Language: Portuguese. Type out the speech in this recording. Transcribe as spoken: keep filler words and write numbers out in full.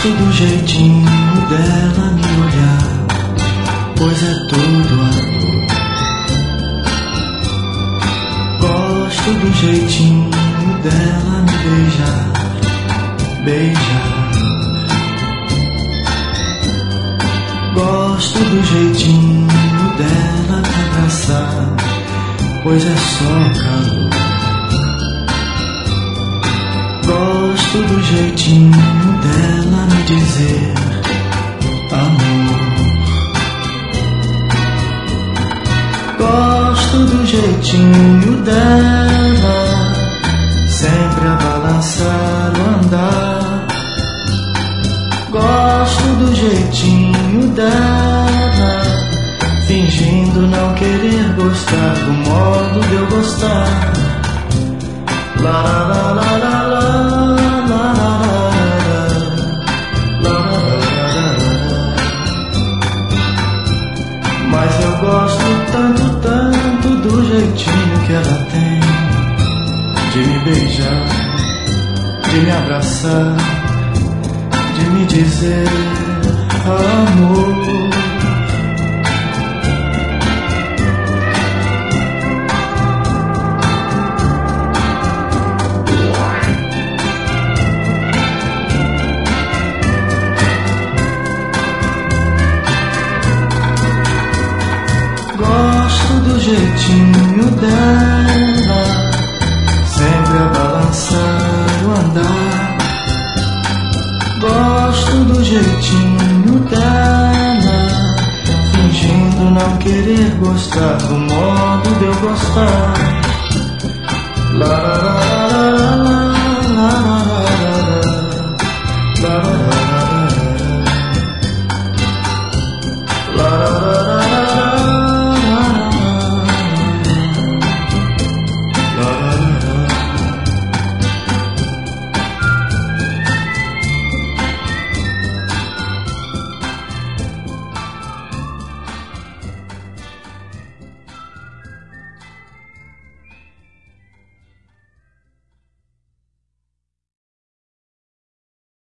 Gosto do jeitinho dela me olhar, pois é tudo amor. Gosto do jeitinho dela me beijar, beijar. Gosto do jeitinho dela me abraçar, pois é só calor. Gosto do jeitinho dela me dizer amor. Gosto do jeitinho dela sempre a balançar o andar. Gosto do jeitinho dela fingindo não querer gostar do modo de eu gostar. La la la la la la la la la la. Mas eu gosto tanto, tanto do jeitinho que ela tem de me beijar, de me abraçar, de me dizer amor. Gosto do jeitinho dela sempre a balançar o andar. Gosto do jeitinho dela fingindo não querer gostar do modo de eu gostar. La la la la la la la.